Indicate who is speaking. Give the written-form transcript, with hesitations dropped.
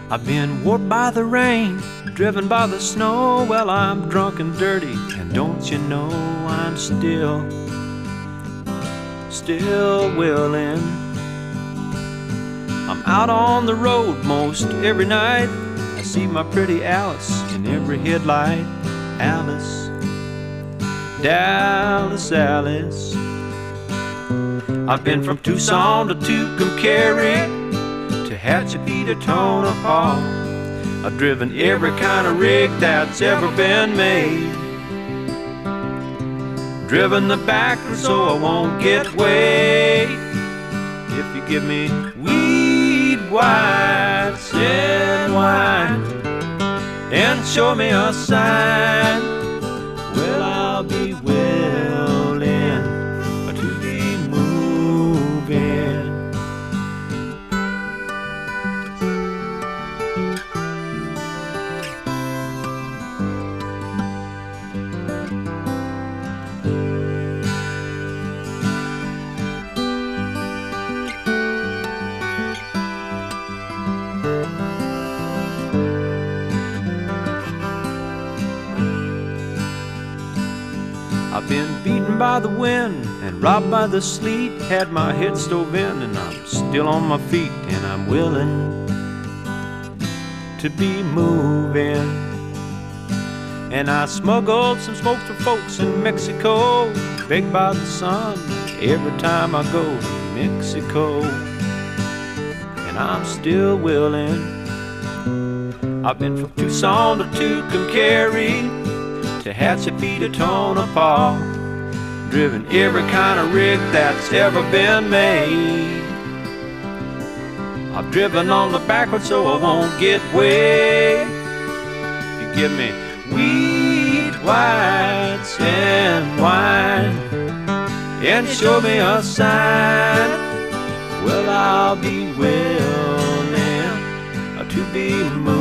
Speaker 1: I've been warped by the rain, driven by the snow. Well, I'm drunk and dirty, and don't you know I'm still willing. I'm out on the road most every night. I see my pretty Alice in every headlight. Alice, Dallas Alice. I've been from Tucson to Tucumcari, to Hatshepsut to Tonopah. I've driven every kind of rig that's ever been made. Driven the backwards so I won't get weighed. If you give me weed, whites, and wine, and show me a sign, well, I'll be willing to be moving. I've been beaten by the wind and robbed by the sleet. Had my head stove in and I'm still on my feet. And I'm willing to be moving. And I smuggled some smoke for folks in Mexico, baked by the sun every time I go to Mexico. And I'm still willing. I've been from Tucson to Tucumcari, to Hatshepsut to Tonopah, driven every kind of rig that's ever been made. I've driven on the backwards so I won't get weighed. You give me weed, whites, and wine, and show me a sign, well, I'll be willing to be moved.